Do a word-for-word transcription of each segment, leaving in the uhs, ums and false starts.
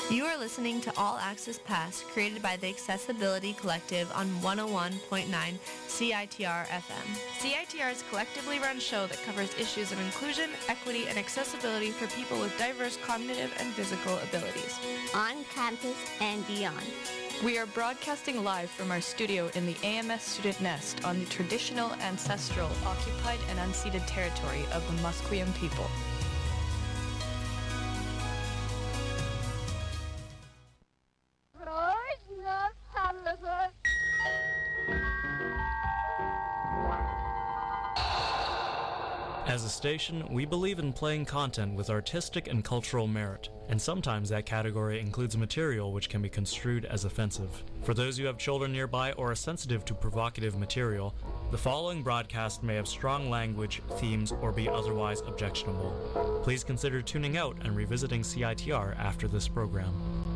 You are listening to All Access Pass, created by the Accessibility Collective on one oh one point nine C I T R F M. C I T R's collectively run show that covers issues of inclusion, equity, and accessibility for people with diverse cognitive and physical abilities. On campus and beyond. We are broadcasting live from our studio in the A M S Student Nest on the traditional, ancestral, occupied, and unceded territory of the Musqueam people. As a station, we believe in playing content with artistic and cultural merit, and sometimes that category includes material which can be construed as offensive. For those who have children nearby or are sensitive to provocative material, the following broadcast may have strong language, themes, or be otherwise objectionable. Please consider tuning out and revisiting C I T R after this program.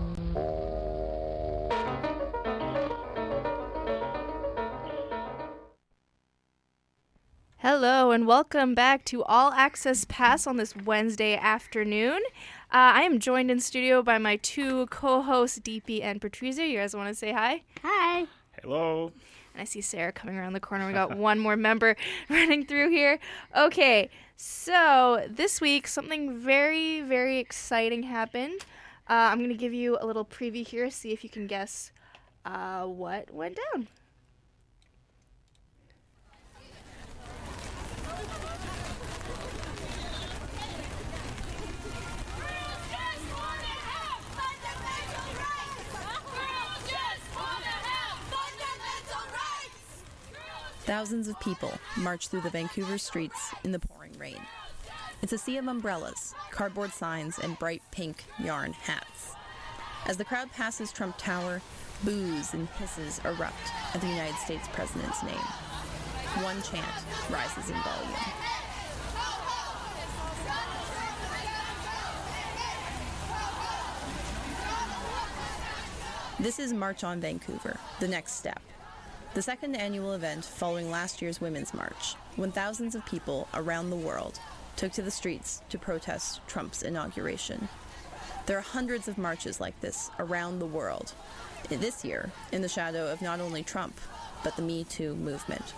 Hello and welcome back to All Access Pass on this Wednesday afternoon. Uh, I am joined in studio by my two co-hosts, D P and Patrizia. You guys want to say hi? Hi. Hello. And I see Sarah coming around the corner. We got one more member running through here. Okay, so this week something very, very exciting happened. Uh, I'm going to give you a little preview here, see if you can guess uh, what went down. Thousands of people march through the Vancouver streets in the pouring rain. It's a sea of umbrellas, cardboard signs, and bright pink yarn hats. As the crowd passes Trump Tower, boos and hisses erupt at the United States president's name. One chant rises in volume. This is March on Vancouver, the next step. The second annual event following last year's Women's March, when thousands of people around the world took to the streets to protest Trump's inauguration. There are hundreds of marches like this around the world, this year in the shadow of not only Trump, but the Me Too movement.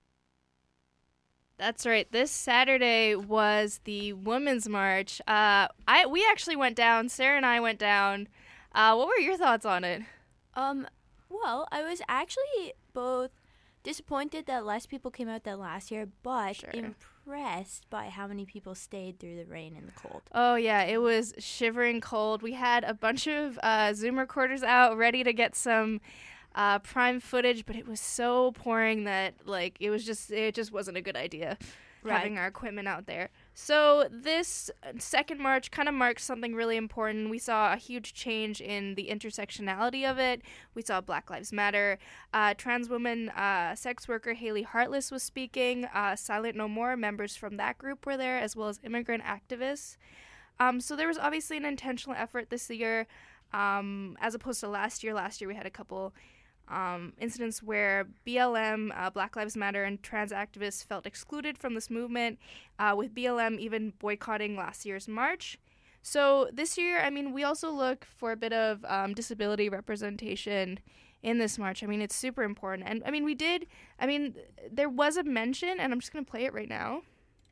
That's right. This Saturday was the Women's March. Uh, I we actually went down. Sarah and I went down. Uh, what were your thoughts on it? Um, well, I was actually both disappointed that less people came out than last year, but Sure. impressed by how many people stayed through the rain and the cold. Oh, yeah, it was shivering cold. We had a bunch of uh, Zoom recorders out ready to get some uh, prime footage, but it was so pouring that, like, it was just, it just wasn't a good idea Right. having our equipment out there. So this second march kind of marks something really important. We saw a huge change in the intersectionality of it. We saw Black Lives Matter. Uh, trans woman uh, sex worker Haley Hartless was speaking. Uh, Silent No More members from that group were there, as well as immigrant activists. Um, so there was obviously an intentional effort this year, um, as opposed to last year. Last year we had a couple Um, incidents where B L M, uh, Black Lives Matter, and trans activists felt excluded from this movement, uh, with B L M even boycotting last year's march. So this year, I mean, we also look for a bit of um, disability representation in this march. I mean, it's super important. And, I mean, we did, I mean, there was a mention, and I'm just going to play it right now.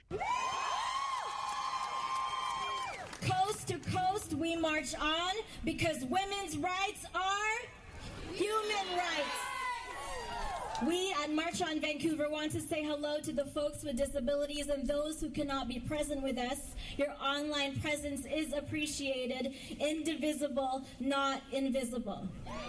Coast to coast, we march on because women's rights are human rights. We at March on Vancouver want to say hello to the folks with disabilities and those who cannot be present with us. Your online presence is appreciated, indivisible, not invisible.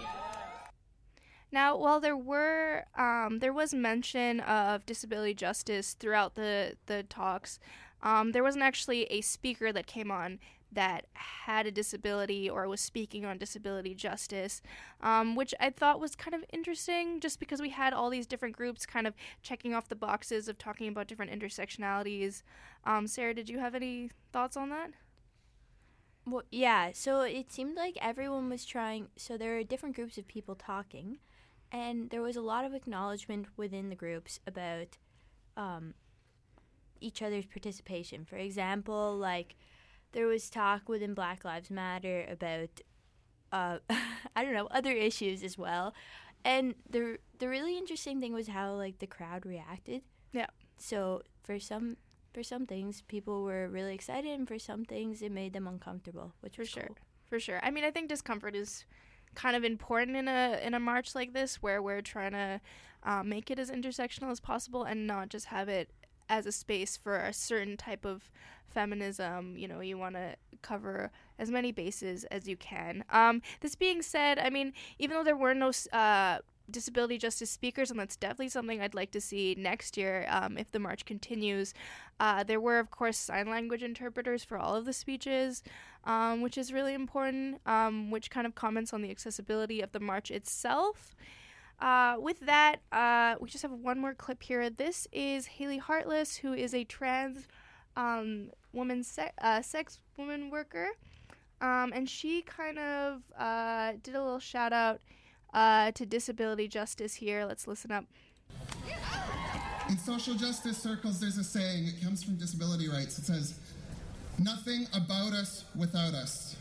Now, while there were um, there was mention of disability justice throughout the the talks, um, there wasn't actually a speaker that came on that had a disability or was speaking on disability justice, um, which I thought was kind of interesting, just because we had all these different groups kind of checking off the boxes of talking about different intersectionalities. Um, Sarah, did you have any thoughts on that? Well, yeah, so it seemed like everyone was trying, so there are different groups of people talking, and there was a lot of acknowledgement within the groups about um, each other's participation. For example, like, there was talk within Black Lives Matter about uh, I don't know, other issues as well. And the the really interesting thing was how like the crowd reacted. Yeah. So for some for some things, people were really excited, and for some things, it made them uncomfortable, which For was sure. cool. For sure. I mean, I think discomfort is kind of important in a in a march like this, where we're trying to uh, make it as intersectional as possible and not just have it as a space for a certain type of feminism. You know, you want to cover as many bases as you can. Um, this being said, I mean, even though there were no uh, disability justice speakers, and that's definitely something I'd like to see next year um, if the march continues, uh, there were, of course, sign language interpreters for all of the speeches, um, which is really important, um, which kind of comments on the accessibility of the march itself. Uh, with that, uh, we just have one more clip here. This is Haley Heartless, who is a trans um, woman, se- uh, sex woman worker, um, and she kind of uh, did a little shout out uh, to disability justice here. Let's listen up. In social justice circles, there's a saying. It comes from disability rights. It says, "Nothing about us without us."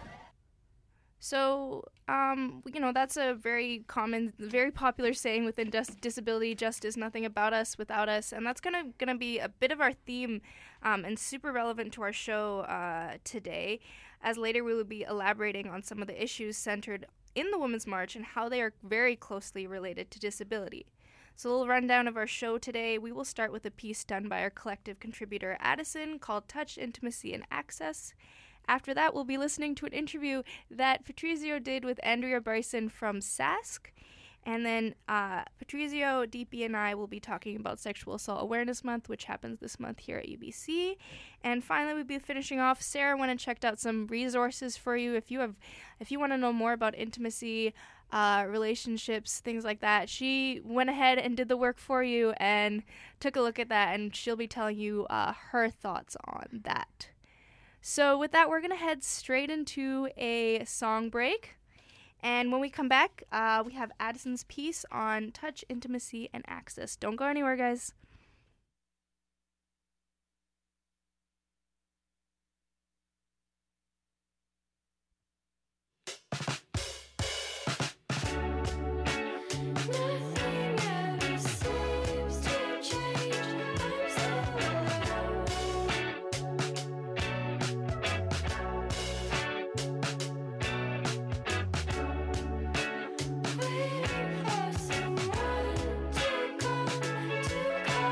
So, um, you know, that's a very common, very popular saying within dis- disability justice, nothing about us without us. And that's gonna, gonna be a bit of our theme um, and super relevant to our show uh, today, as later we will be elaborating on some of the issues centered in the Women's March and how they are very closely related to disability. So a little rundown of our show today. We will start with a piece done by our collective contributor Addison called Touch, Intimacy, and Access. After that, we'll be listening to an interview that Patrizio did with Andrea Bryson from S A S C. And then uh, Patrizio, D P, and I will be talking about Sexual Assault Awareness Month, which happens this month here at U B C. And finally, we'll be finishing off. Sarah went and checked out some resources for you. If you have, if you want to know more about intimacy, uh, relationships, things like that, she went ahead and did the work for you and took a look at that, and she'll be telling you uh, her thoughts on that. So with that, we're going to head straight into a song break. And when we come back, uh, we have Addison's piece on touch, intimacy, and access. Don't go anywhere, guys. Waiting for someone to come, to come.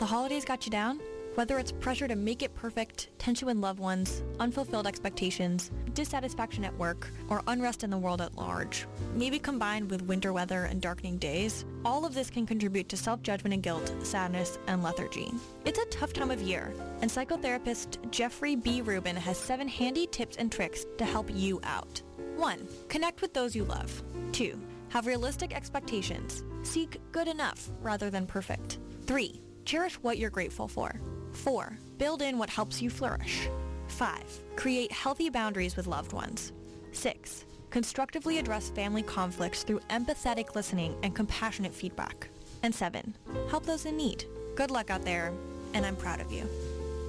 The holidays got you down? Whether it's pressure to make it perfect, tension with loved ones, unfulfilled expectations, dissatisfaction at work, or unrest in the world at large, maybe combined with winter weather and darkening days, all of this can contribute to self-judgment and guilt, sadness, and lethargy. It's a tough time of year, and psychotherapist Jeffrey B. Rubin has seven handy tips and tricks to help you out. one. Connect with those you love. two. Have realistic expectations. Seek good enough rather than perfect. three. Cherish what you're grateful for. four. Build in what helps you flourish. five. Create healthy boundaries with loved ones. six. Constructively address family conflicts through empathetic listening and compassionate feedback. And seven. Help those in need. Good luck out there, and I'm proud of you.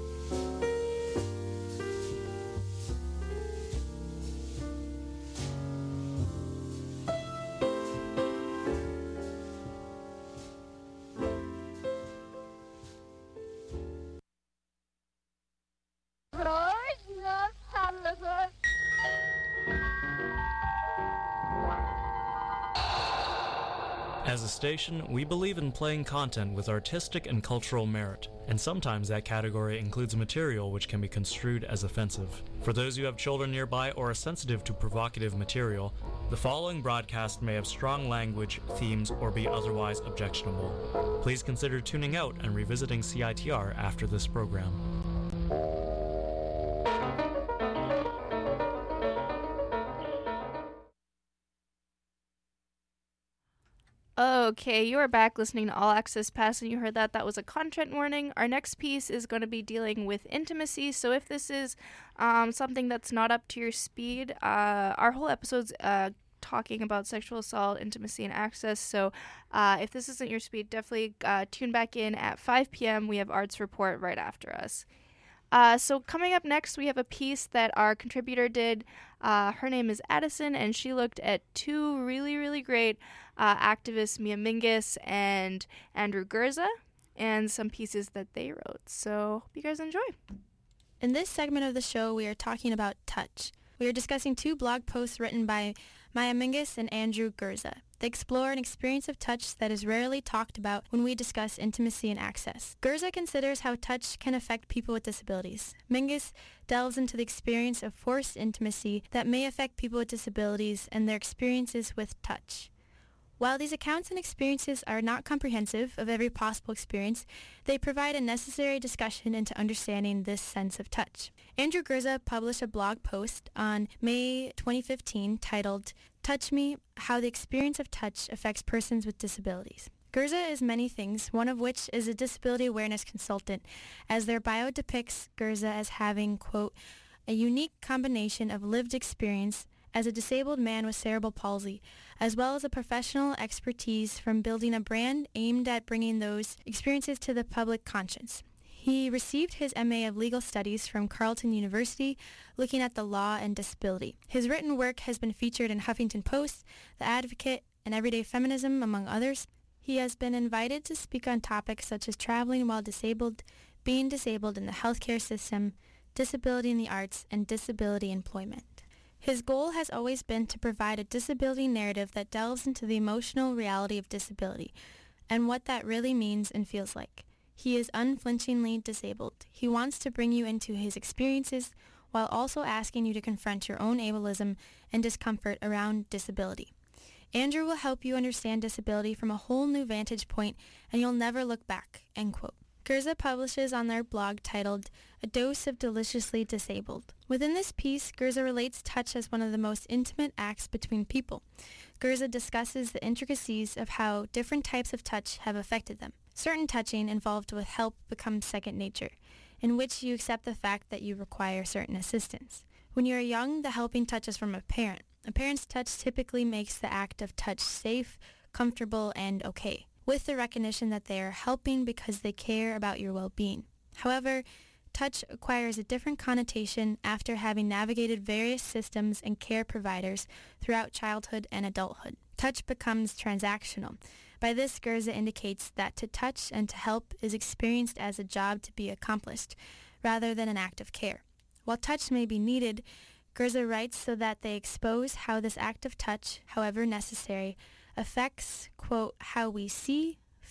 As a station, we believe in playing content with artistic and cultural merit, and sometimes that category includes material which can be construed as offensive. For those who have children nearby or are sensitive to provocative material, the following broadcast may have strong language, themes, or be otherwise objectionable. Please consider tuning out and revisiting C I T R after this program. Okay, you are back listening to All Access Pass, and you heard that. That was a content warning. Our next piece is going to be dealing with intimacy, so if this is um, something that's not up to your speed, uh, our whole episode's uh, talking about sexual assault, intimacy, and access, so uh, if this isn't your speed, definitely uh, tune back in at five p.m. We have Arts Report right after us. Uh, so coming up next, we have a piece that our contributor did. Uh, her name is Addison, and she looked at two really, really great uh, activists, Mia Mingus and Andrew Gurza, and some pieces that they wrote. So hope you guys enjoy. In this segment of the show, we are talking about touch. We are discussing two blog posts written by Mia Mingus and Andrew Gurza. They explore an experience of touch that is rarely talked about when we discuss intimacy and access. Gurza considers how touch can affect people with disabilities. Mingus delves into the experience of forced intimacy that may affect people with disabilities and their experiences with touch. While these accounts and experiences are not comprehensive of every possible experience, they provide a necessary discussion into understanding this sense of touch. Andrew Gurza published a blog post on May twenty fifteen titled, "Touch Me, How the Experience of Touch Affects Persons with Disabilities." Gurza is many things, one of which is a disability awareness consultant, as their bio depicts Gurza as having, quote, "a unique combination of lived experience as a disabled man with cerebral palsy, as well as a professional expertise from building a brand aimed at bringing those experiences to the public conscience." He received his M A of Legal Studies from Carleton University, looking at the law and disability. His written work has been featured in Huffington Post, The Advocate, and Everyday Feminism, among others. He has been invited to speak on topics such as traveling while disabled, being disabled in the healthcare system, disability in the arts, and disability employment. His goal has always been to provide a disability narrative that delves into the emotional reality of disability and what that really means and feels like. He is unflinchingly disabled. He wants to bring you into his experiences while also asking you to confront your own ableism and discomfort around disability. Andrew will help you understand disability from a whole new vantage point, and you'll never look back, end quote. Gurza publishes on their blog titled, "A Dose of Deliciously Disabled." Within this piece, Gurza relates touch as one of the most intimate acts between people. Gurza discusses the intricacies of how different types of touch have affected them. Certain touching involved with help becomes second nature, in which you accept the fact that you require certain assistance. When you are young, the helping touch is from a parent. A parent's touch typically makes the act of touch safe, comfortable, and okay, with the recognition that they are helping because they care about your well-being. However, touch acquires a different connotation after having navigated various systems and care providers throughout childhood and adulthood. Touch becomes transactional. By this, Gurza indicates that to touch and to help is experienced as a job to be accomplished, rather than an act of care. While touch may be needed, Gurza writes so that they expose how this act of touch, however necessary, affects, quote, how we see,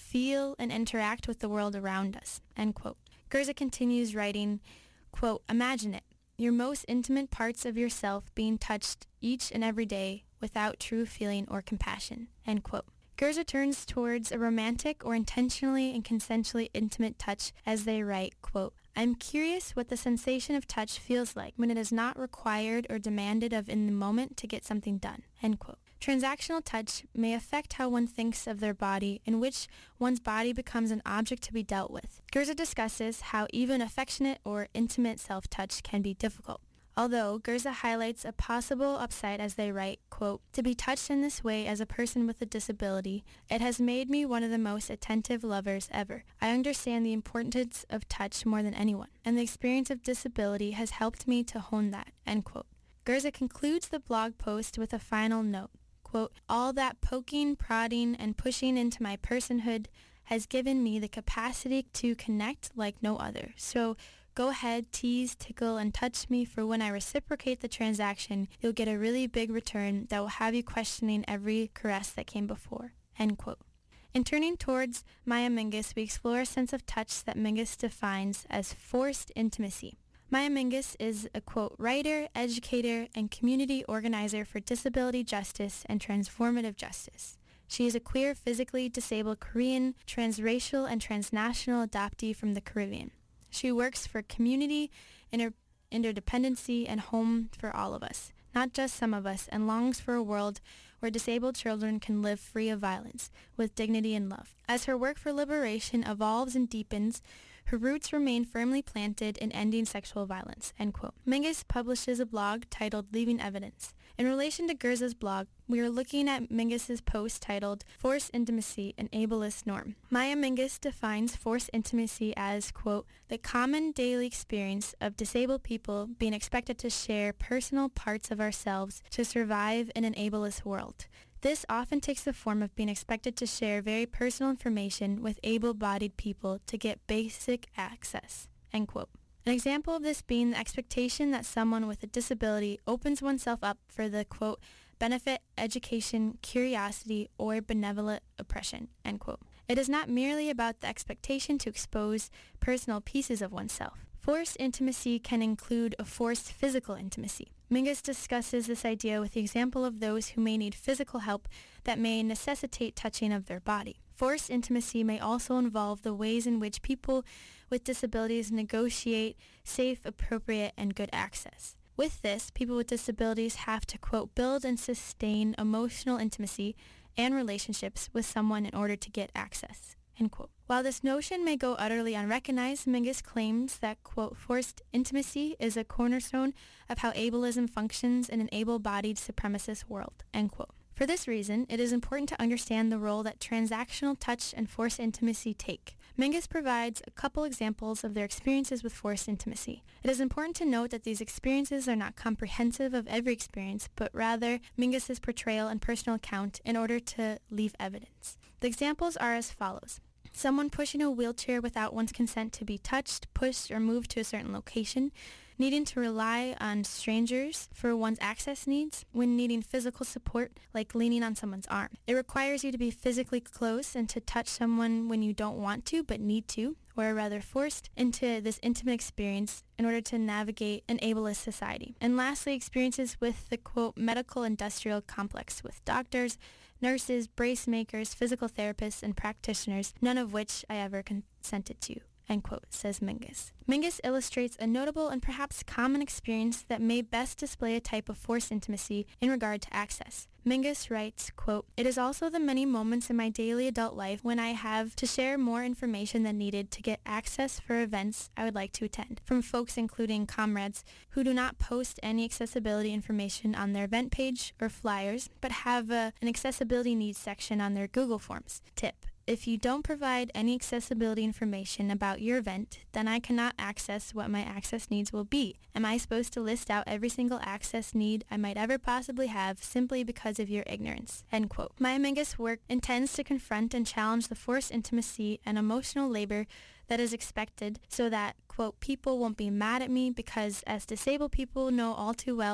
feel and interact with the world around us, end quote. Gerza continues writing, quote, imagine it, your most intimate parts of yourself being touched each and every day without true feeling or compassion, end quote. Gerza turns towards a romantic or intentionally and consensually intimate touch as they write, quote, I'm curious what the sensation of touch feels like when it is not required or demanded of in the moment to get something done, end quote. Transactional touch may affect how one thinks of their body, in which one's body becomes an object to be dealt with. Gerza discusses how even affectionate or intimate self-touch can be difficult. Although, Gerza highlights a possible upside as they write, quote, to be touched in this way as a person with a disability, it has made me one of the most attentive lovers ever. I understand the importance of touch more than anyone, and the experience of disability has helped me to hone that, end quote. Gerza concludes the blog post with a final note, quote, all that poking, prodding, and pushing into my personhood has given me the capacity to connect like no other. So, go ahead, tease, tickle, and touch me, for when I reciprocate the transaction, you'll get a really big return that will have you questioning every caress that came before, end quote. In turning towards Maya Mingus, we explore a sense of touch that Mingus defines as forced intimacy. Maya Mingus is a, quote, writer, educator, and community organizer for disability justice and transformative justice. She is a queer, physically disabled Korean, transracial, and transnational adoptee from the Caribbean. She works for community, inter- interdependency, and home for all of us, not just some of us, and longs for a world where disabled children can live free of violence, with dignity and love. As her work for liberation evolves and deepens, her roots remain firmly planted in ending sexual violence, end quote. Mingus publishes a blog titled Leaving Evidence. In relation to Gerza's blog, we are looking at Mingus's post titled Forced Intimacy, an Ableist Norm. Maya Mingus defines forced intimacy as, quote, the common daily experience of disabled people being expected to share personal parts of ourselves to survive in an ableist world. This often takes the form of being expected to share very personal information with able-bodied people to get basic access, end quote. An example of this being the expectation that someone with a disability opens oneself up for the, quote, benefit, education, curiosity, or benevolent oppression, end quote. It is not merely about the expectation to expose personal pieces of oneself. Forced intimacy can include a forced physical intimacy. Mingus discusses this idea with the example of those who may need physical help that may necessitate touching of their body. Forced intimacy may also involve the ways in which people with disabilities negotiate safe, appropriate, and good access. With this, people with disabilities have to, quote, build and sustain emotional intimacy and relationships with someone in order to get access, end quote. While this notion may go utterly unrecognized, Mingus claims that, quote, forced intimacy is a cornerstone of how ableism functions in an able-bodied supremacist world, end quote. For this reason, it is important to understand the role that transactional touch and forced intimacy take. Mingus provides a couple examples of their experiences with forced intimacy. It is important to note that these experiences are not comprehensive of every experience, but rather Mingus's portrayal and personal account in order to leave evidence. The examples are as follows. Someone pushing a wheelchair without one's consent to be touched, pushed, or moved to a certain location, needing to rely on strangers for one's access needs when needing physical support, like leaning on someone's arm. It requires you to be physically close and to touch someone when you don't want to but need to, or are rather forced into this intimate experience in order to navigate an ableist society. And lastly, experiences with the, quote, medical industrial complex with doctors, nurses, brace makers, physical therapists, and practitioners, none of which I ever consented to, end quote, says Mingus. Mingus illustrates a notable and perhaps common experience that may best display a type of forced intimacy in regard to access. Mingus writes, quote, it is also the many moments in my daily adult life when I have to share more information than needed to get access for events I would like to attend, from folks including comrades who do not post any accessibility information on their event page or flyers, but have a, an accessibility needs section on their Google Forms. Tip. If you don't provide any accessibility information about your event, then I cannot access what my access needs will be. Am I supposed to list out every single access need I might ever possibly have simply because of your ignorance? End quote. Maya Mingus' work intends to confront and challenge the forced intimacy and emotional labor that is expected so that, quote, people won't be mad at me because, as disabled people know all too well,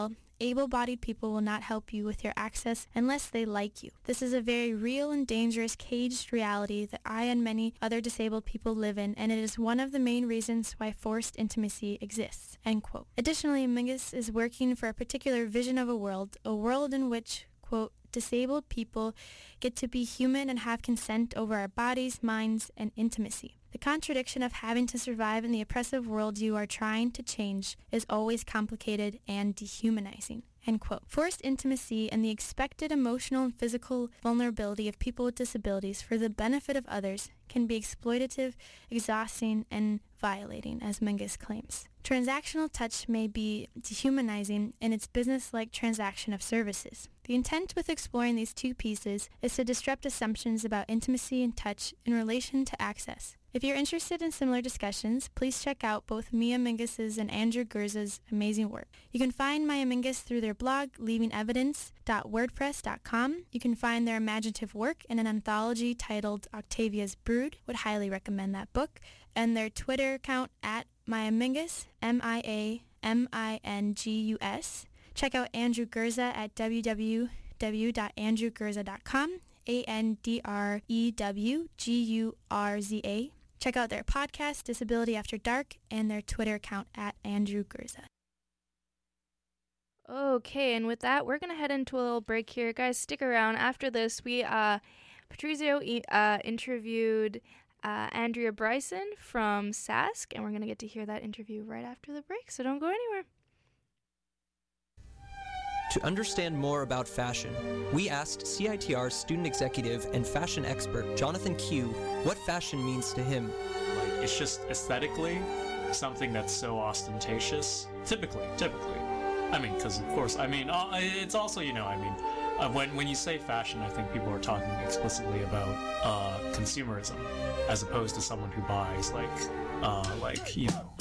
able-bodied people will not help you with your access unless they like you. This is a very real and dangerous caged reality that I and many other disabled people live in, and it is one of the main reasons why forced intimacy exists." End quote. Additionally, Mingus is working for a particular vision of a world, a world in which, quote, "disabled people get to be human and have consent over our bodies, minds, and intimacy. The contradiction of having to survive in the oppressive world you are trying to change is always complicated and dehumanizing." End quote. Forced intimacy and the expected emotional and physical vulnerability of people with disabilities for the benefit of others can be exploitative, exhausting, and violating, as Mingus claims. Transactional touch may be dehumanizing in its business-like transaction of services. The intent with exploring these two pieces is to disrupt assumptions about intimacy and touch in relation to access. If you're interested in similar discussions, please check out both Mia Mingus's and Andrew Gurza's amazing work. You can find Mia Mingus through their blog, leaving evidence dot wordpress dot com. You can find their imaginative work in an anthology titled Octavia's Brood. Would highly recommend that book. And their Twitter account at Mia Mingus, M I A M I N G U S. Check out Andrew Gurza at w w w dot andrew gurza dot com, A N D R E W G U R Z A. Check out their podcast, Disability After Dark, and their Twitter account at Andrew Gurza. Okay, and with that, we're going to head into a little break here. Guys, stick around. After this, we, uh, Patrizio uh, interviewed uh, Andrea Bryson from Sask, and we're going to get to hear that interview right after the break, so don't go anywhere. To understand more about fashion, we asked C I T R student executive and fashion expert Jonathan Q what fashion means to him. Like, it's just aesthetically something that's so ostentatious. Typically, typically. I mean, because of course, I mean, uh, it's also, you know, I mean, uh, when when you say fashion, I think people are talking explicitly about uh, consumerism, as opposed to someone who buys like, uh, like you know,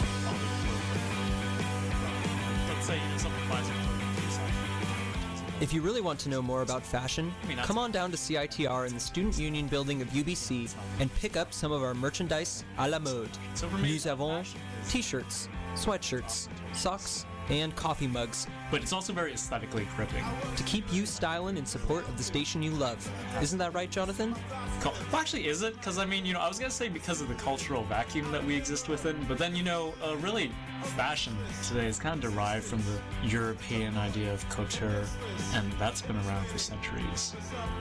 let's say someone buys a If you really want to know more about fashion, come on down to C I T R in the Student Union building of U B C and pick up some of our merchandise à la mode. Nous avons t-shirts, sweatshirts, socks, and coffee mugs. But it's also very aesthetically gripping. To keep you styling in support of the station you love. Isn't that right, Jonathan? Well, actually, is it? Because, I mean, you know, I was going to say because of the cultural vacuum that we exist within, but then, you know, uh, really, fashion today is kind of derived from the European idea of couture, and that's been around for centuries.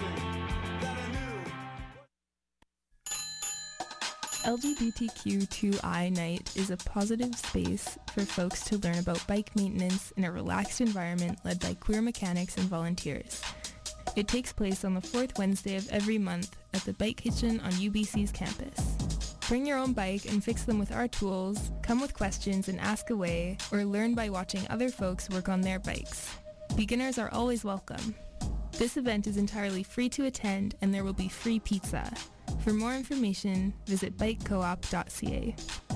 L G B T Q two I Night is a positive space for folks to learn about bike maintenance in a relaxed environment led by queer mechanics and volunteers. It takes place on the fourth Wednesday of every month at the Bike Kitchen on U B C's campus. Bring your own bike and fix them with our tools, come with questions and ask away, or learn by watching other folks work on their bikes. Beginners are always welcome. This event is entirely free to attend, and there will be free pizza. For more information, visit bike co op dot c a.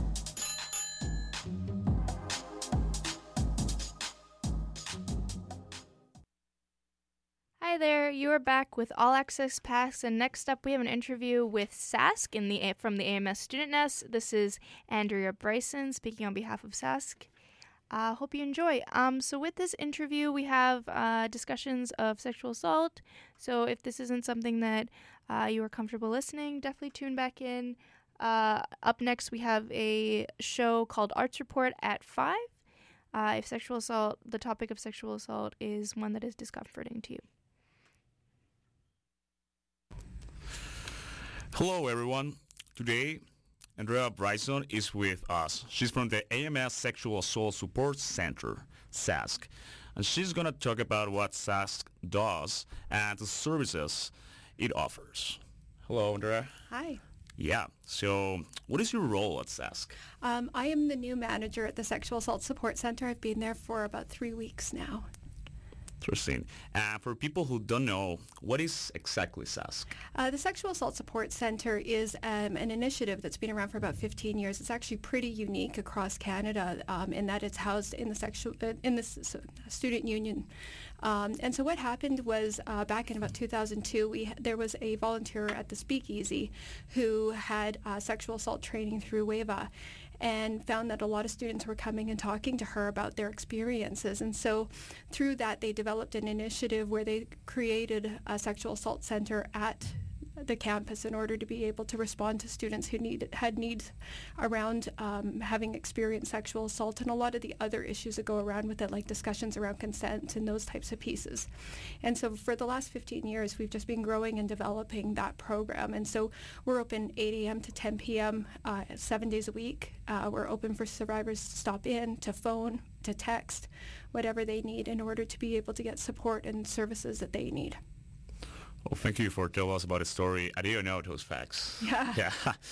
Hi there, you are back with All Access Pass, and next up we have an interview with Sask in the from the A M S Student Nest. This is Andrea Bryson speaking on behalf of Sask. Uh, hope you enjoy. Um, so with this interview, we have uh, discussions of sexual assault. So if this isn't something that uh, you are comfortable listening, definitely tune back in. Uh, up next, we have a show called Arts Report at five. Uh, if sexual assault, the topic of sexual assault is one that is discomforting to you. Hello, everyone. Today, Andrea Bryson is with us. She's from the A M S Sexual Assault Support Center, Sask, and she's going to talk about what Sask does and the services it offers. Hello, Andrea. Hi. Yeah, so what is your role at Sask? Um, I am the new manager at the Sexual Assault Support Center. I've been there for about three weeks now. Interesting. And uh, for people who don't know, what is exactly Sask? Uh, the Sexual Assault Support Center is um, an initiative that's been around for about fifteen years. It's actually pretty unique across Canada um, in that it's housed in the sexual uh, in the s- student union. Um, and so what happened was uh, back in about two thousand two, we there was a volunteer at the Speakeasy who had uh, sexual assault training through WAVA. and found that a lot of students were coming and talking to her about their experiences. And so through that, they developed an initiative where they created a sexual assault center at the campus in order to be able to respond to students who need had needs around um, having experienced sexual assault and a lot of the other issues that go around with it, like discussions around consent and those types of pieces. And so for the last fifteen years, we've just been growing and developing that program. And so we're open eight a.m. to ten p.m. Uh, seven days a week. Uh, we're open for survivors to stop in, to phone, to text, whatever they need in order to be able to get support and services that they need. Well, thank you for telling us about the story. I didn't know those facts. Yeah.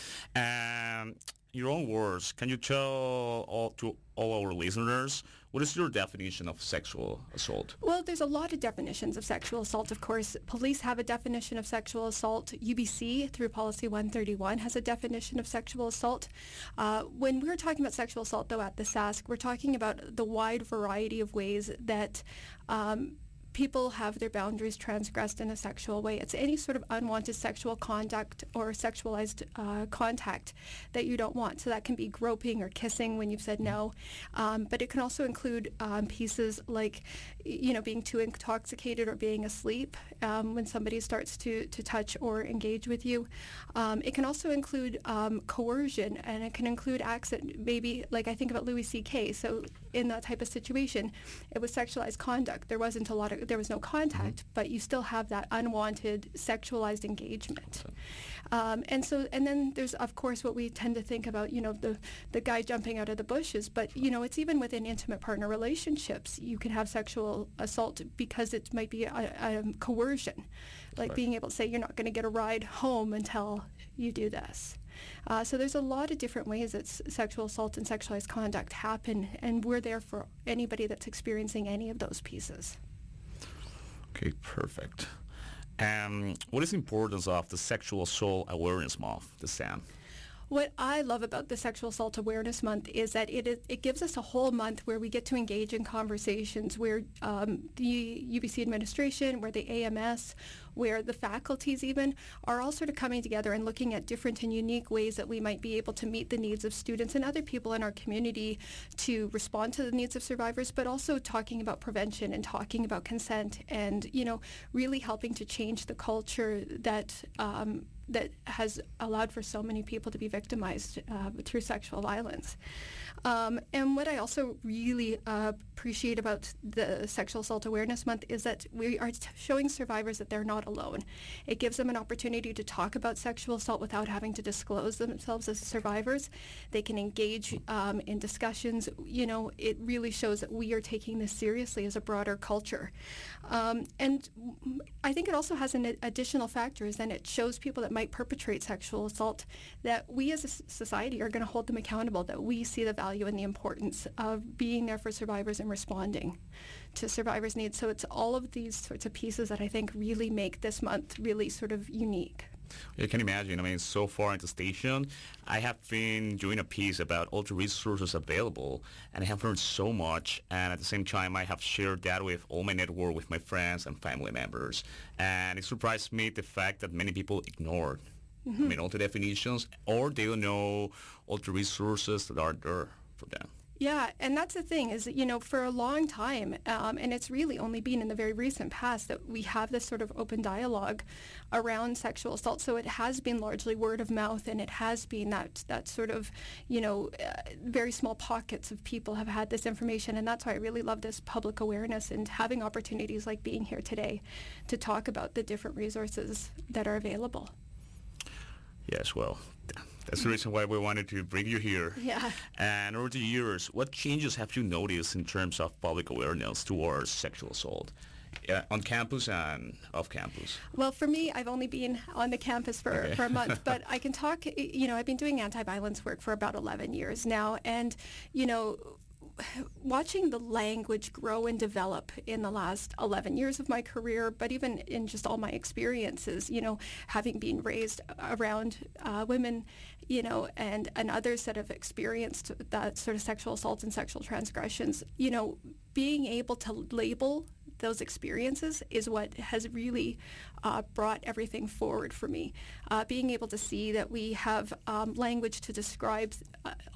Yeah. Um, your own words, can you tell all to all our listeners, what is your definition of sexual assault? Well, there's a lot of definitions of sexual assault, of course. Police have a definition of sexual assault. U B C, through Policy one thirty-one, has a definition of sexual assault. Uh, when we're talking about sexual assault, though, at the SASC, we're talking about the wide variety of ways that um, people have their boundaries transgressed in a sexual way. It's any sort of unwanted sexual conduct or sexualized uh, contact that you don't want. So that can be groping or kissing when you've said no. Um, but it can also include um, pieces like, you know, being too intoxicated or being asleep um, when somebody starts to, to touch or engage with you. Um, it can also include um, coercion, and it can include acts that maybe, like I think about Louis C K. So in that type of situation, it was sexualized conduct. There wasn't a lot of there was no contact, mm-hmm. but you still have that unwanted sexualized engagement. Um, and so, and then there's, of course, what we tend to think about, you know, the, the guy jumping out of the bushes. But, you know, it's even within intimate partner relationships, you can have sexual assault because it might be a, a coercion, like right. being able to say you're not going to get a ride home until you do this. Uh, so there's a lot of different ways that s- sexual assault and sexualized conduct happen, and we're there for anybody that's experiencing any of those pieces. Okay, perfect. Um, what is the importance of the Sexual Assault Awareness Month, the S A M? What I love about the Sexual Assault Awareness Month is that it is, it gives us a whole month where we get to engage in conversations where um, the U B C administration, where the A M S, where the faculties even are all sort of coming together and looking at different and unique ways that we might be able to meet the needs of students and other people in our community to respond to the needs of survivors, but also talking about prevention and talking about consent and, you know, really helping to change the culture that um, that has allowed for so many people to be victimized uh, through sexual violence. Um, and what I also really uh, appreciate about the Sexual Assault Awareness Month is that we are t- showing survivors that they're not alone. It gives them an opportunity to talk about sexual assault without having to disclose themselves as survivors. They can engage um, in discussions. You know, it really shows that we are taking this seriously as a broader culture. Um, and I think it also has an additional factor, is then it shows people that might perpetrate sexual assault that we as a society are going to hold them accountable, that we see the value and the importance of being there for survivors and responding to survivors' needs. So it's all of these sorts of pieces that I think really make this month really sort of unique. You can imagine, I mean, so far in the station, I have been doing a piece about all the resources available, and I have learned so much, and at the same time, I have shared that with all my network, with my friends and family members, and it surprised me the fact that many people ignored mm-hmm. I mean, all the definitions, or they don't know all the resources that are there for them. Yeah, and that's the thing is, that, you know, for a long time, um, and it's really only been in the very recent past that we have this sort of open dialogue around sexual assault. So it has been largely word of mouth, and it has been that that sort of, you know, uh, very small pockets of people have had this information. And that's why I really love this public awareness and having opportunities like being here today to talk about the different resources that are available. Yes, well, that's the reason why we wanted to bring you here. Yeah. And over the years, what changes have you noticed in terms of public awareness towards sexual assault uh, on campus and off campus? Well, for me, I've only been on the campus for, okay. for a month, but I can talk, you know, I've been doing anti-violence work for about eleven years now. And, you know, watching the language grow and develop in the last eleven years of my career, but even in just all my experiences, you know, having been raised around uh, women, you know, and, and others that have experienced that sort of sexual assault and sexual transgressions, you know, being able to label those experiences is what has really uh, brought everything forward for me. Uh, being able to see that we have um, language to describe uh,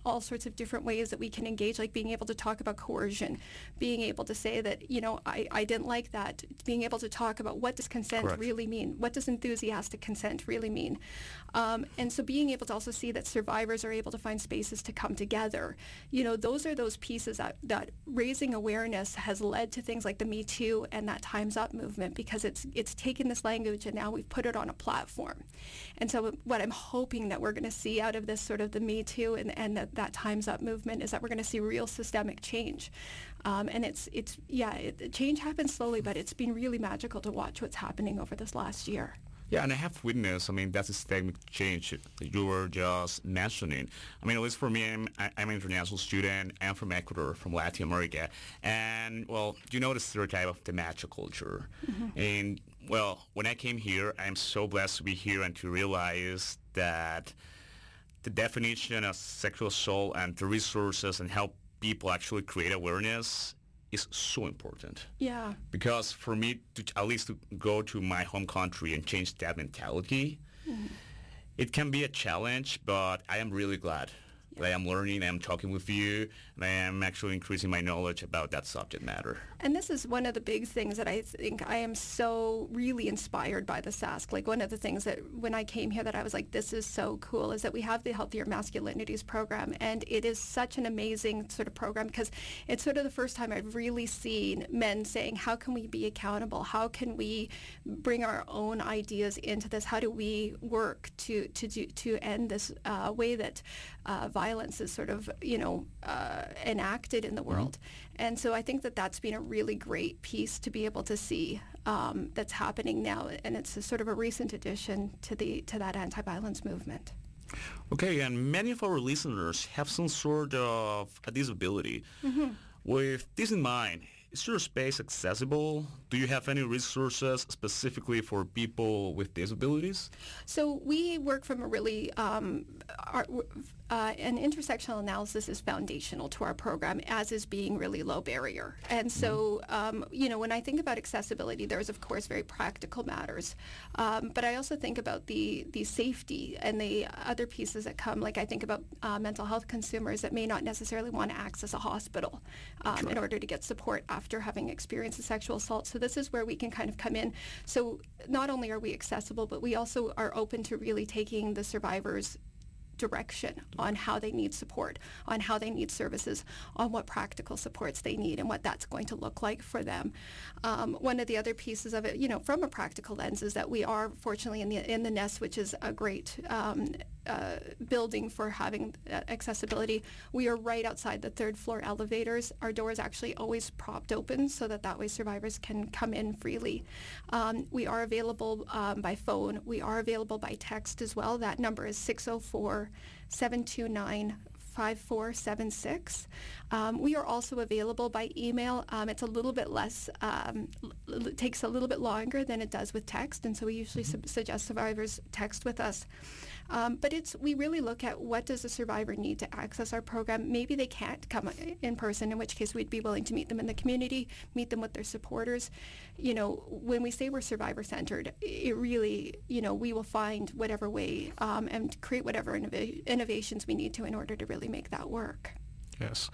all sorts of different ways that we can engage, like being able to talk about coercion, being able to say that, you know, I, I didn't like that, being able to talk about what does consent Correct. really mean, what does enthusiastic consent really mean. Um, and so being able to also see that survivors are able to find spaces to come together. You know, those are those pieces that, that raising awareness has led to things like the Me Too and that Time's Up movement, because it's it's taken this language and now we've put it on a platform. And so what I'm hoping that we're going to see out of this sort of the Me Too and, and that, that Time's Up movement is that we're going to see real systemic change. Um, and it's, it's yeah, it, change happens slowly, but it's been really magical to watch what's happening over this last year. Yeah, and I have witnessed, I mean, that's a systemic change that you were just mentioning. I mean, at least for me, I'm, I'm an international student. I'm from Ecuador, from Latin America. And, well, you know the stereotype of the macho culture. Mm-hmm. And, well, when I came here, I'm so blessed to be here and to realize that the definition of sexual assault and the resources and how people actually create awareness is so important. Yeah. Because for me, to, at least to go to my home country and change that mentality, mm-hmm. it can be a challenge, but I am really glad yeah. that I am learning, I am talking with you, and I am actually increasing my knowledge about that subject matter. And this is one of the big things that I think I am so really inspired by the S A S C. Like one of the things that when I came here that I was like, this is so cool, is that we have the Healthier Masculinities program. And it is such an amazing sort of program because it's sort of the first time I've really seen men saying, how can we be accountable? How can we bring our own ideas into this? How do we work to to do, to end this uh, way that uh, violence is sort of, you know, uh, enacted in the world? Mm-hmm. And so I think that that's been a really great piece to be able to see um, that's happening now, and it's a sort of a recent addition to the to that anti-violence movement. Okay, and many of our listeners have some sort of a disability. Mm-hmm. With this in mind, is your space accessible? Do you have any resources specifically for people with disabilities? So we work from a really, um, our, uh, an intersectional analysis is foundational to our program, as is being really low barrier. And so, um, you know, when I think about accessibility, there's of course very practical matters. Um, but I also think about the, the safety and the other pieces that come, like I think about uh, mental health consumers that may not necessarily want to access a hospital um, right. in order to get support after having experienced a sexual assault. So this is where we can kind of come in. So not only are we accessible, but we also are open to really taking the survivors' direction on how they need support, on how they need services, on what practical supports they need and what that's going to look like for them. Um, one of the other pieces of it, you know, from a practical lens is that we are fortunately in the in the Nest, which is a great um, uh, building for having uh, accessibility. We are right outside the third floor elevators. Our door is actually always propped open so that that way survivors can come in freely. Um, we are available um, by phone. We are available by text as well. That number is six oh four, seven two nine, five four seven six. Um, we are also available by email. Um, it's a little bit less, um, l- it takes a little bit longer than it does with text, and so we usually su- suggest survivors text with us. Um, but it's we really look at what does a survivor need to access our program. Maybe they can't come in person, in which case we'd be willing to meet them in the community, meet them with their supporters. You know, when we say we're survivor-centered, it really, you know, we will find whatever way um, and create whatever innov- innovations we need to in order to really make that work. Yes.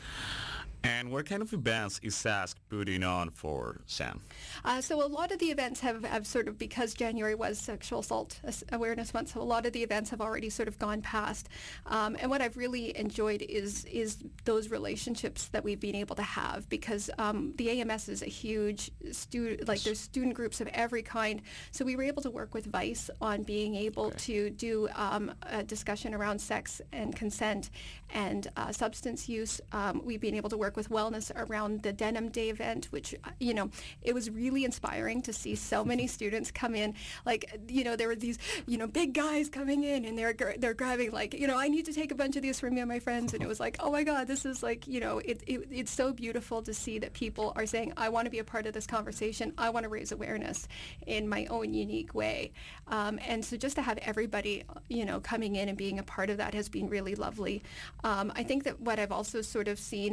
And what kind of events is S A S C putting on for Sam? Uh, so a lot of the events have, have sort of, because January was Sexual Assault Awareness Month, so a lot of the events have already sort of gone past. Um, and what I've really enjoyed is is those relationships that we've been able to have, because um, the A M S is a huge student, like there's student groups of every kind. So we were able to work with VICE on being able okay. to do um, a discussion around sex and consent and uh, substance use. Um, we've been able to work with wellness around the Denim Day event, which, you know, it was really inspiring to see so many students come in. Like, you know, there were these, you know, big guys coming in and they're they're grabbing like, you know, I need to take a bunch of these for me and my friends. And it was like, oh my God, this is like, you know, it, it it's so beautiful to see that people are saying, I want to be a part of this conversation. I want to raise awareness in my own unique way. Um, and so just to have everybody, you know, coming in and being a part of that has been really lovely. Um, I think that what I've also sort of seen is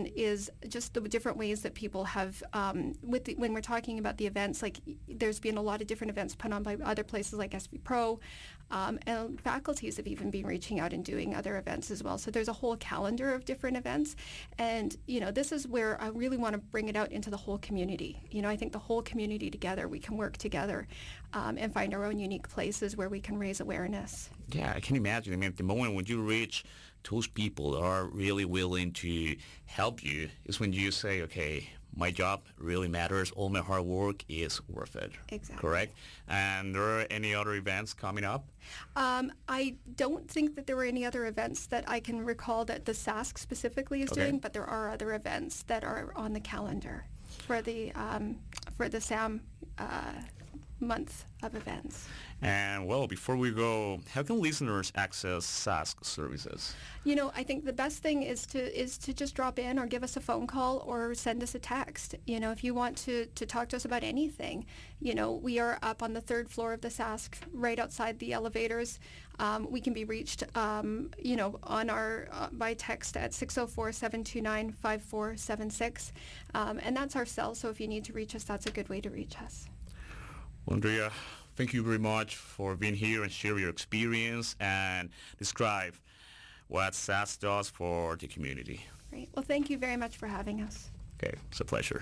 is just the different ways that people have, um, with the, when we're talking about the events, like there's been a lot of different events put on by other places like S V Pro, um, and faculties have even been reaching out and doing other events as well. So there's a whole calendar of different events, and you know, this is where I really want to bring it out into the whole community. You know, I think the whole community together, we can work together um, and find our own unique places where we can raise awareness. Yeah, I can imagine. I mean, at the moment when you reach those people that are really willing to help you is when you say, okay, my job really matters. All my hard work is worth it. Exactly. Correct? And there are any other events coming up? Um, I don't think that there were any other events that I can recall that the SASC specifically is Okay. doing, but there are other events that are on the calendar for the um, for the SAM uh, month of events. And well, before we go, how can listeners access SASC services? You know, I think the best thing is to is to just drop in or give us a phone call or send us a text. You know, if you want to, to talk to us about anything, you know, we are up on the third floor of the SASC, right outside the elevators. Um, we can be reached, um, you know, on our uh, by text at six oh four, seven two nine, five four seven six. Um, and that's our cell, so if you need to reach us, that's a good way to reach us. Well, Andrea, thank you very much for being here and share your experience and describe what SASC does for the community. Great. Well, thank you very much for having us. Okay, it's a pleasure.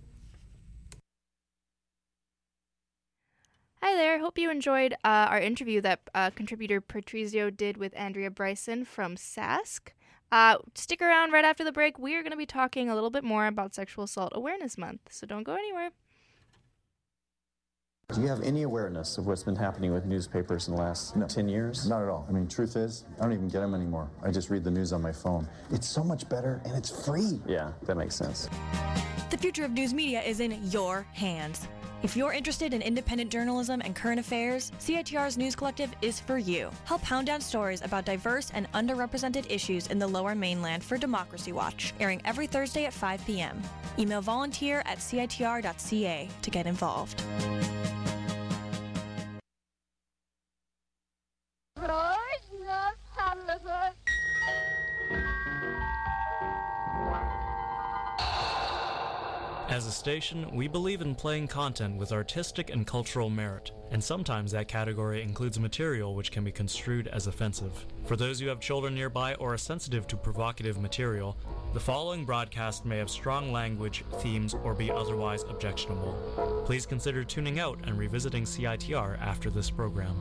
Hi there. Hope you enjoyed uh, our interview that uh, contributor Patrizio did with Andrea Bryson from SASC. Uh, stick around right after the break. We are going to be talking a little bit more about Sexual Assault Awareness Month, so don't go anywhere. Do you have any awareness of what's been happening with newspapers in the last no, ten years? Not at all. I mean, truth is, I don't even get them anymore. I just read the news on my phone. It's so much better, and it's free. Yeah, that makes sense. The future of news media is in your hands. If you're interested in independent journalism and current affairs, C I T R's News Collective is for you. Help hound down stories about diverse and underrepresented issues in the Lower Mainland for Democracy Watch, airing every Thursday at five p.m. Email volunteer at C I T R dot C A to get involved. As a station, we believe in playing content with artistic and cultural merit, and sometimes that category includes material which can be construed as offensive. For those who have children nearby or are sensitive to provocative material, the following broadcast may have strong language, themes, or be otherwise objectionable. Please consider tuning out and revisiting C I T R after this program.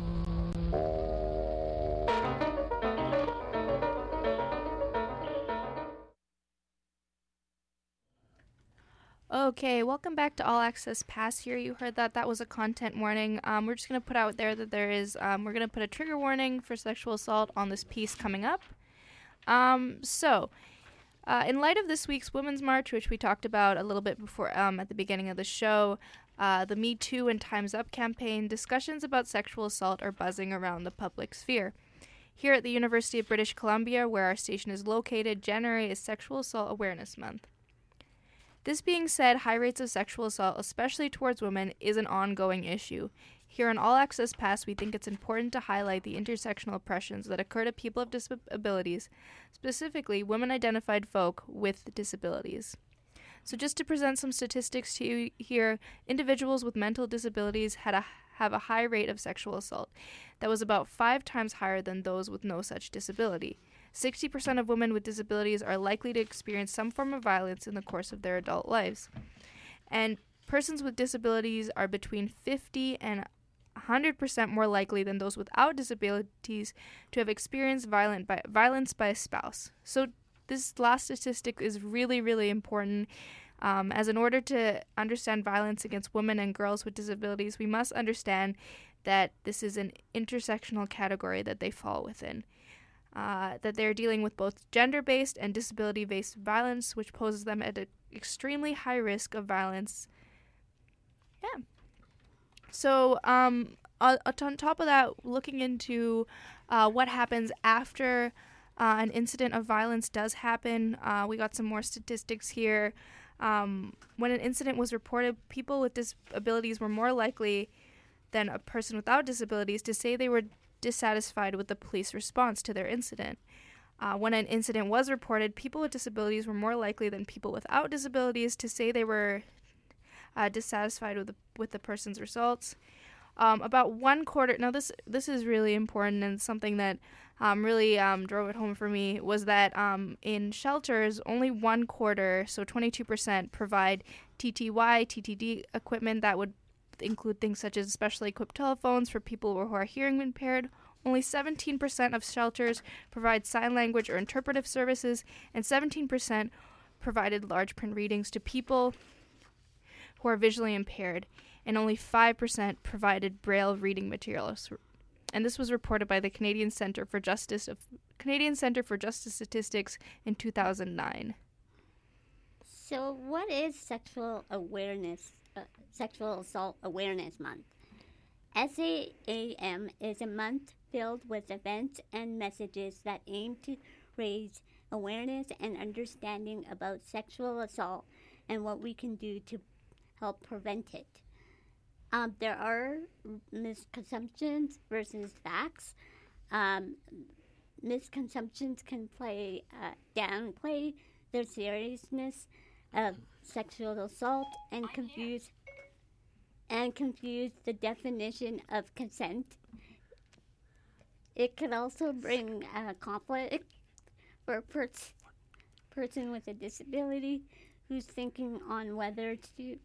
Okay, welcome back to All Access Pass here. You heard that. That was a content warning. Um, we're just going to put out there that there is, um, we're going to put a trigger warning for sexual assault on this piece coming up. Um, so, uh, in light of this week's Women's March, which we talked about a little bit before um, at the beginning of the show, uh, the Me Too and Time's Up campaign, discussions about sexual assault are buzzing around the public sphere. Here at the University of British Columbia, where our station is located, January is Sexual Assault Awareness Month. This being said, high rates of sexual assault, especially towards women, is an ongoing issue. Here on All Access Pass, we think it's important to highlight the intersectional oppressions that occur to people of disabilities, specifically women-identified folk with disabilities. So just to present some statistics to you here, individuals with mental disabilities had a, have a high rate of sexual assault. That was about five times higher than those with no such disability. sixty percent of women with disabilities are likely to experience some form of violence in the course of their adult lives. And persons with disabilities are between fifty and one hundred percent more likely than those without disabilities to have experienced violent by, violence by a spouse. So this last statistic is really, really important, um, as in order to understand violence against women and girls with disabilities, we must understand that this is an intersectional category that they fall within. Uh, that they're dealing with both gender-based and disability-based violence, which poses them at an extremely high risk of violence. Yeah. So, um, uh, on top of that, looking into uh, what happens after uh, an incident of violence does happen, uh, we got some more statistics here. Um, when an incident was reported, people with disabilities were more likely than a person without disabilities to say they were dissatisfied with the police response to their incident. Uh, when an incident was reported, people with disabilities were more likely than people without disabilities to say they were uh, dissatisfied with the, with the person's results. Um, about one quarter, now this this is really important and something that um, really um, drove it home for me, was that um, in shelters, only one quarter, so twenty-two percent, provide T T Y, T T D equipment that would include things such as specially equipped telephones for people who are hearing impaired. Only seventeen percent of shelters provide sign language or interpretive services, and seventeen percent provided large print readings to people who are visually impaired, and only five percent provided Braille reading materials. And this was reported by the Canadian Centre for Justice of Canadian Centre for Justice Statistics in two thousand nine. So, what is Sexual Awareness, uh, Sexual Assault Awareness Month? S A A M is a month filled with events and messages that aim to raise awareness and understanding about sexual assault and what we can do to help prevent it. Um, there are misconceptions versus facts. Um, misconceptions can play uh, downplay the seriousness of sexual assault and confuse and confuse the definition of consent. It could also bring uh, conflict for a pers- person with a disability who's thinking on whether to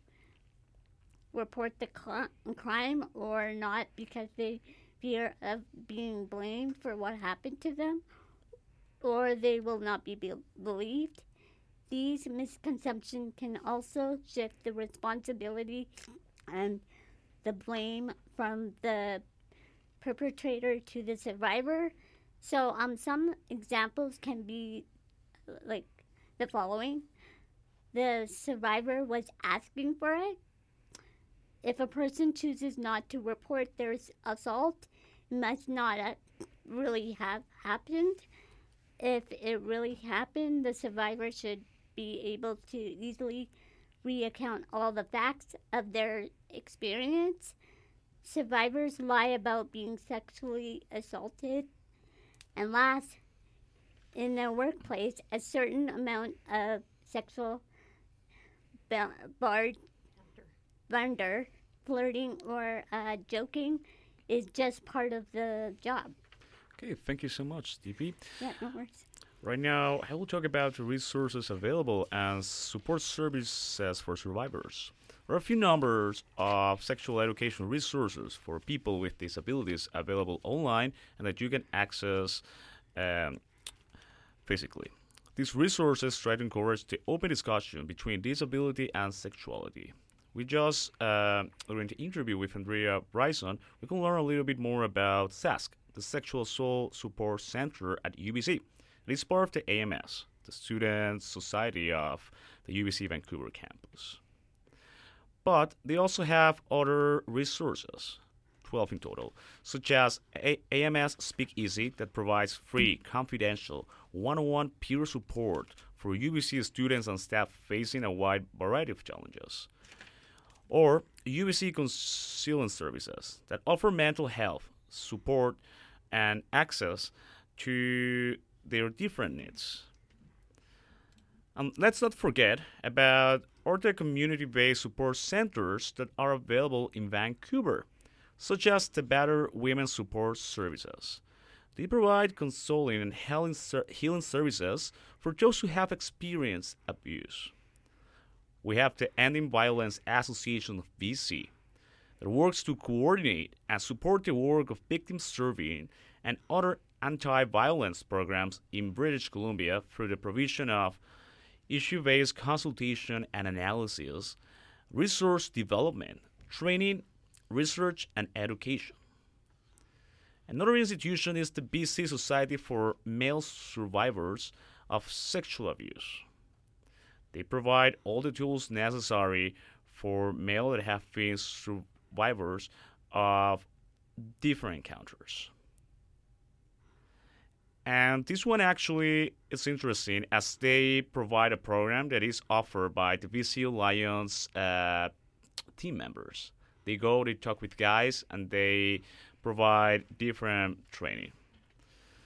report the cl- crime or not because they fear of being blamed for what happened to them, or they will not be, be- believed. These misconceptions can also shift the responsibility and the blame from the perpetrator to the survivor. So um, some examples can be like the following. The survivor was asking for it. If a person chooses not to report their assault, it must not uh, really have happened. If it really happened, the survivor should be able to easily recount all the facts of their experience. Survivors lie about being sexually assaulted. And last, in their workplace, a certain amount of sexual bar- bar- blunder, flirting, or uh, joking is just part of the job. Okay, thank you so much, Stevie. Yeah, no worries. Right now, I will talk about the resources available and support services for survivors. There are a few numbers of sexual education resources for people with disabilities available online and that you can access um, physically. These resources try to encourage the open discussion between disability and sexuality. We just, uh, during the interview with Andrea Bryson, we can learn a little bit more about SASC, the Sexual Assault Support Center at U B C. It is part of the A M S, the Student Society of the U B C Vancouver campus. But they also have other resources, twelve in total, such as A- AMS Speak Easy, that provides free, confidential, one-on-one peer support for U B C students and staff facing a wide variety of challenges. Or U B C Counseling Services that offer mental health support and access to their different needs. And let's not forget about other community-based support centers that are available in Vancouver, such as the Better Women's Support Services. They provide counseling and healing, ser- healing services for those who have experienced abuse. We have the Ending Violence Association of B C that works to coordinate and support the work of victim serving and other anti-violence programs in British Columbia through the provision of issue-based consultation and analysis, resource development, training, research, and education. Another institution is the B C Society for Male Survivors of Sexual Abuse. They provide all the tools necessary for male that have been survivors of different encounters. And this one actually is interesting as they provide a program that is offered by the B C Alliance uh, team members. They go, they talk with guys, and they provide different training.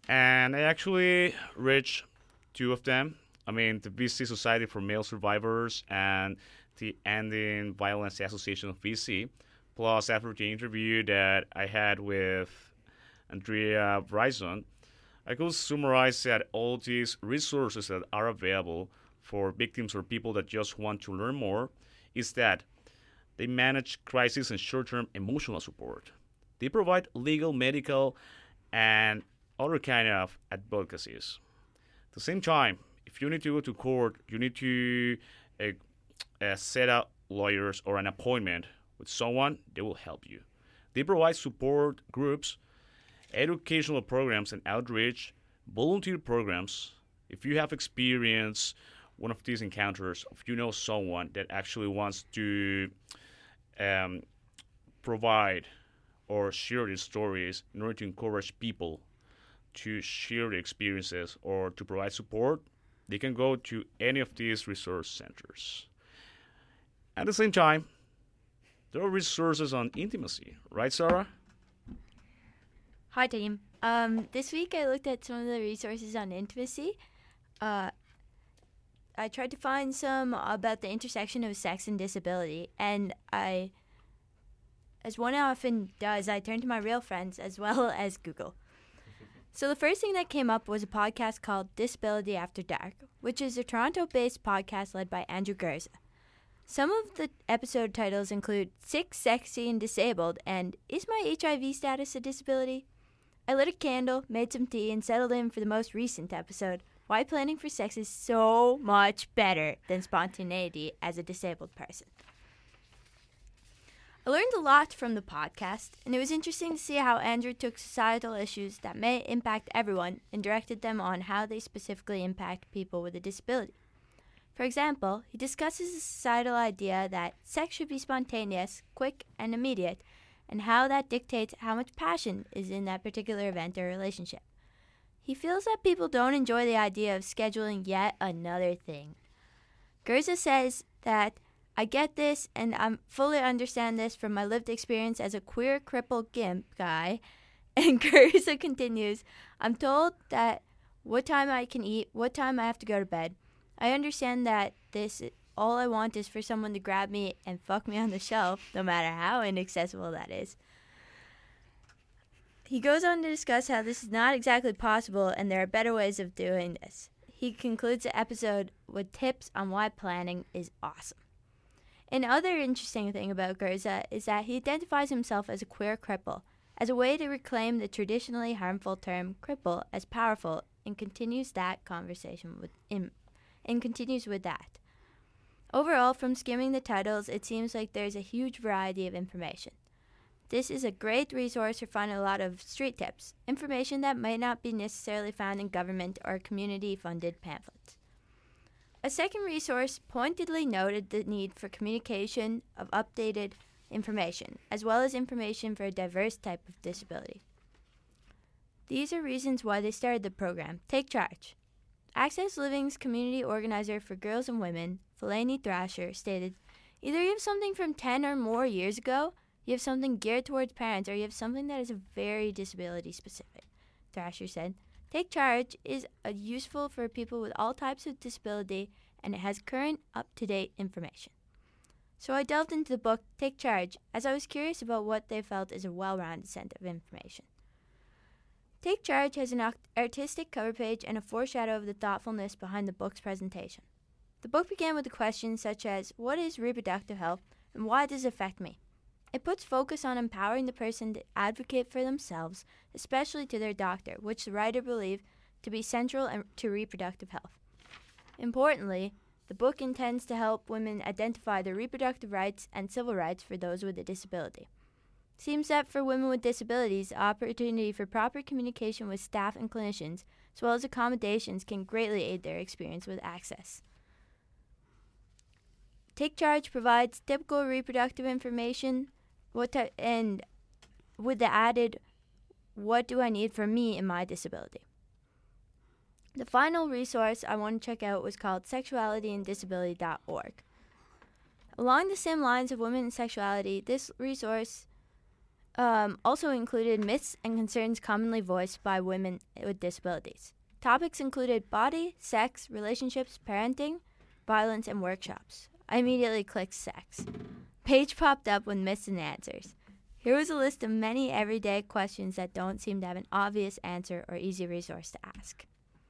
And I actually reached two of them. I mean, the V C Society for Male Survivors and the Ending Violence Association of V C. Plus, after the interview that I had with Andrea Bryson, I could summarize that all these resources that are available for victims or people that just want to learn more is that they manage crisis and short-term emotional support. They provide legal, medical, and other kind of advocacies. At the same time, if you need to go to court, you need to uh, uh, set up lawyers or an appointment with someone, they will help you. They provide support groups, educational programs and outreach, volunteer programs. If you have experienced one of these encounters, if you know someone that actually wants to um, provide or share these stories in order to encourage people to share their experiences or to provide support, they can go to any of these resource centers. At the same time, there are resources on intimacy, right, Sarah? Hi, team. Um, this week I looked at some of the resources on intimacy. Uh, I tried to find some about the intersection of sex and disability, and I, as one often does, I turned to my real friends as well as Google. So the first thing that came up was a podcast called Disability After Dark, which is a Toronto-based podcast led by Andrew Gurza. Some of the episode titles include Sick, Sexy, and Disabled and Is My H I V Status a Disability? I lit a candle, made some tea, and settled in for the most recent episode, Why Planning for Sex is So Much Better Than Spontaneity as a Disabled Person. I learned a lot from the podcast, and it was interesting to see how Andrew took societal issues that may impact everyone and directed them on how they specifically impact people with a disability. For example, he discusses the societal idea that sex should be spontaneous, quick, and immediate, and how that dictates how much passion is in that particular event or relationship. He feels that people don't enjoy the idea of scheduling yet another thing. Gurza says that I get this and I fully understand this from my lived experience as a queer crippled gimp guy. And Gurza continues, I'm told that what time I can eat, what time I have to go to bed. I understand that this all I want is for someone to grab me and fuck me on the shelf, no matter how inaccessible that is. He goes on to discuss how this is not exactly possible and there are better ways of doing this. He concludes the episode with tips on why planning is awesome. Another interesting thing about Gurza is that he identifies himself as a queer cripple, as a way to reclaim the traditionally harmful term cripple as powerful, and continues that conversation with him, and continues with that. Overall, from skimming the titles, it seems like there's a huge variety of information. This is a great resource for finding a lot of street tips, information that might not be necessarily found in government or community-funded pamphlets. A second resource pointedly noted the need for communication of updated information, as well as information for a diverse type of disability. These are reasons why they started the program. Take Charge. Access Living's community organizer for girls and women, Felaney Thrasher, stated, either you have something from ten or more years ago, you have something geared towards parents, or you have something that is very disability specific. Thrasher said, Take Charge is uh, useful for people with all types of disability, and it has current, up-to-date information. So I delved into the book Take Charge, as I was curious about what they felt is a well-rounded set of information. Take Charge has an artistic cover page and a foreshadow of the thoughtfulness behind the book's presentation. The book began with a question such as, what is reproductive health, and why does it affect me? It puts focus on empowering the person to advocate for themselves, especially to their doctor, which the writer believed to be central to reproductive health. Importantly, the book intends to help women identify their reproductive rights and civil rights for those with a disability. Seems that for women with disabilities, opportunity for proper communication with staff and clinicians, as well as accommodations, can greatly aid their experience with access. Take Charge provides typical reproductive information what t- and with the added, what do I need for me in my disability? The final resource I want to check out was called sexuality and disability dot org. Along the same lines of women and sexuality, this resource um, also included myths and concerns commonly voiced by women with disabilities. Topics included body, sex, relationships, parenting, violence, and workshops. I immediately clicked sex. Page popped up with myths and answers. Here was a list of many everyday questions that don't seem to have an obvious answer or easy resource to ask.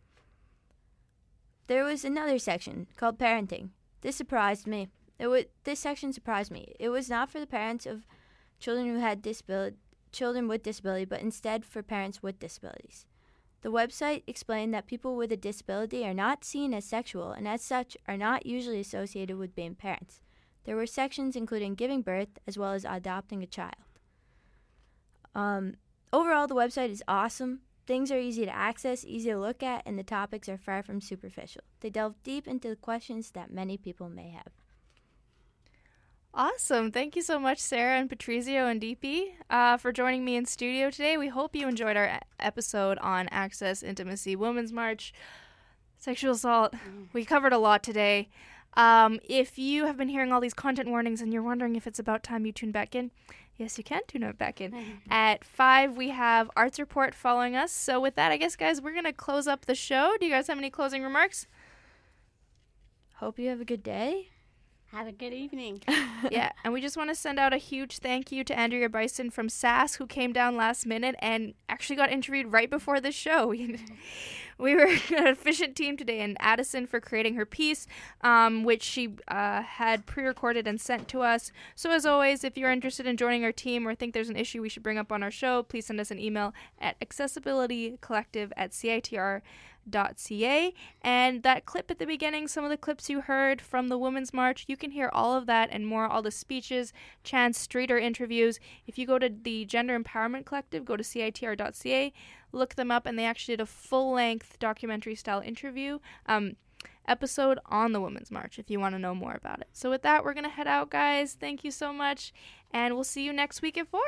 There was another section called parenting. This surprised me. It was, this section surprised me. It was not for the parents of children who had disability, children with disability, but instead for parents with disabilities. The website explained that people with a disability are not seen as sexual and as such are not usually associated with being parents. There were sections including giving birth as well as adopting a child. Um, overall, the website is awesome. Things are easy to access, easy to look at, and the topics are far from superficial. They delve deep into the questions that many people may have. Awesome. Thank you so much, Sarah and Patrizio and D P, uh, for joining me in studio today. We hope you enjoyed our episode on Access, Intimacy, Women's March, sexual assault. Mm. We covered a lot today. Um, if you have been hearing all these content warnings and you're wondering if it's about time you tune back in, yes, you can tune it back in. At five, we have Arts Report following us. So with that, I guess, guys, we're going to close up the show. Do you guys have any closing remarks? Hope you have a good day. Have a good evening. Yeah, and we just want to send out a huge thank you to Andrea Bryson from S A S, who came down last minute and actually got interviewed right before the show. We were an efficient team today, and Addison for creating her piece, um, which she uh, had pre-recorded and sent to us. So as always, if you're interested in joining our team or think there's an issue we should bring up on our show, please send us an email at accessibilitycollective at C I T R dot C A. And that clip at the beginning, some of the clips you heard from the Women's March, you can hear all of that and more, all the speeches, Chance Streeter interviews. If you go to the Gender Empowerment Collective, go to C I T R dot C A, look them up, and they actually did a full-length documentary-style interview um, episode on the Women's March if you want to know more about it. So with that, we're going to head out, guys. Thank you so much, and we'll see you next week at four.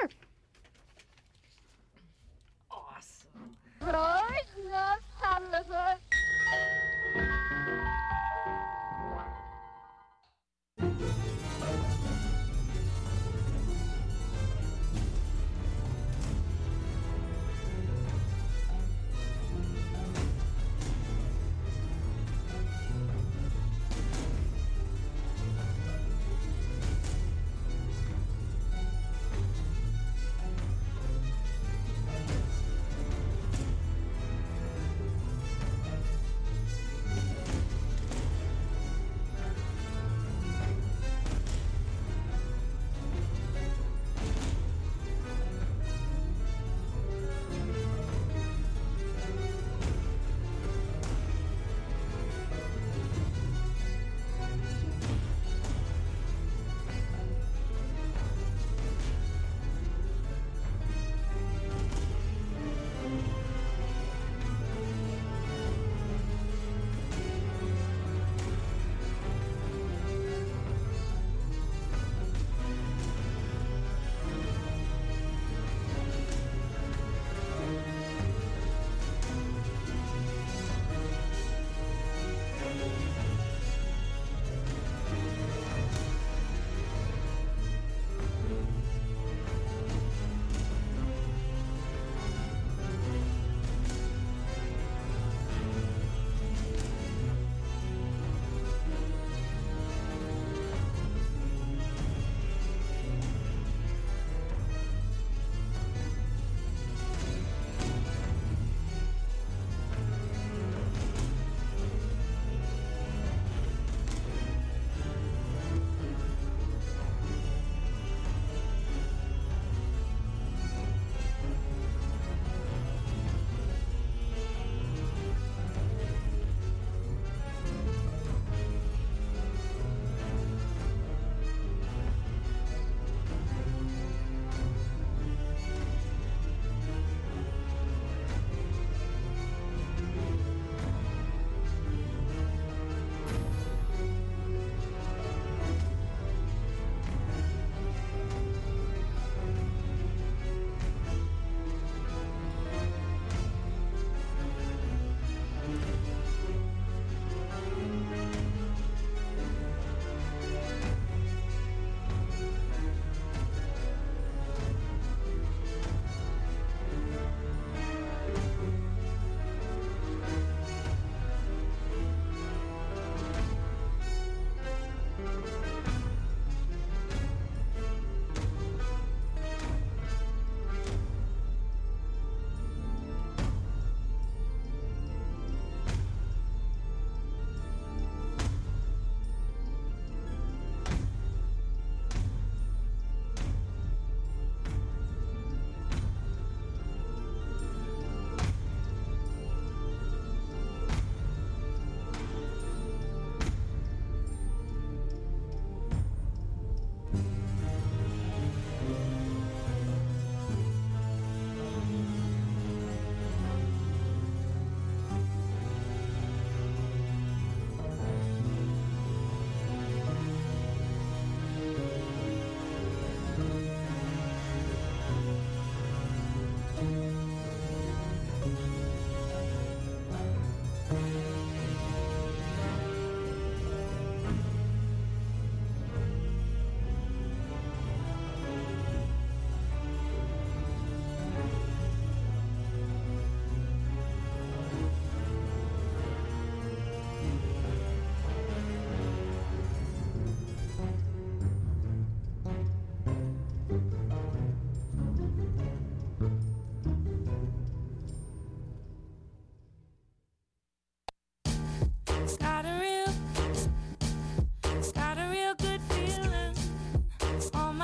Awesome.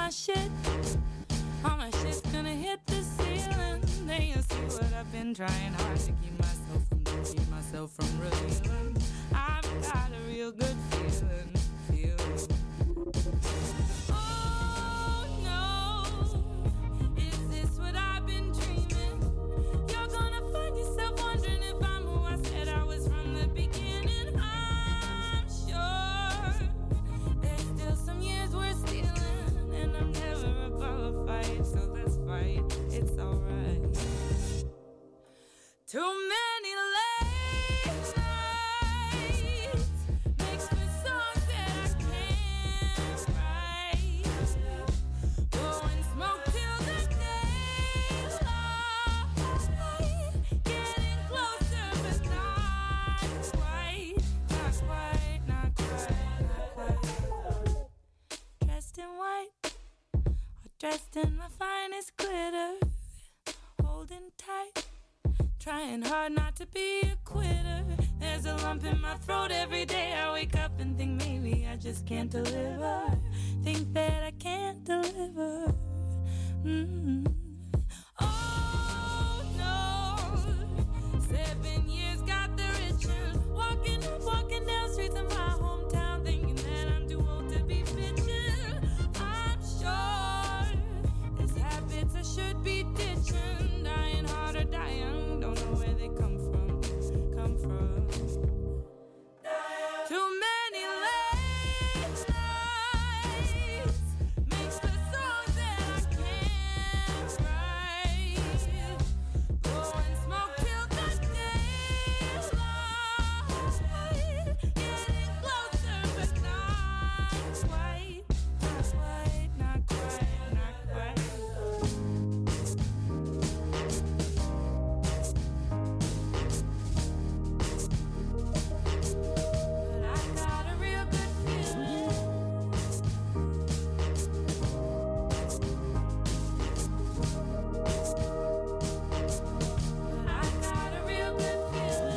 my shit. All my shit's gonna hit the ceiling. Then you'll see what I've been trying hard to keep myself from, to keep myself from revealing. I've got a real good feeling, feeling. Oh no, is this what I've been dreaming? You're gonna find yourself wondering if I'm who I said I was from the beginning. I'm sure there's still some years we're stealing, and I'm never above a fight, so let's fight. It's alright. Too many late nights makes me songs that I can't write. Blowing smoke till the daylight, getting closer but not quite, not quite, not quite, not quite. Dressed in white, or dressed in my finest glitter, holding tight. Trying hard not to be a quitter. There's a lump in my throat every day. I wake up and think maybe I just can't deliver. Think that I can't deliver. Mm-hmm. Oh no, seven years.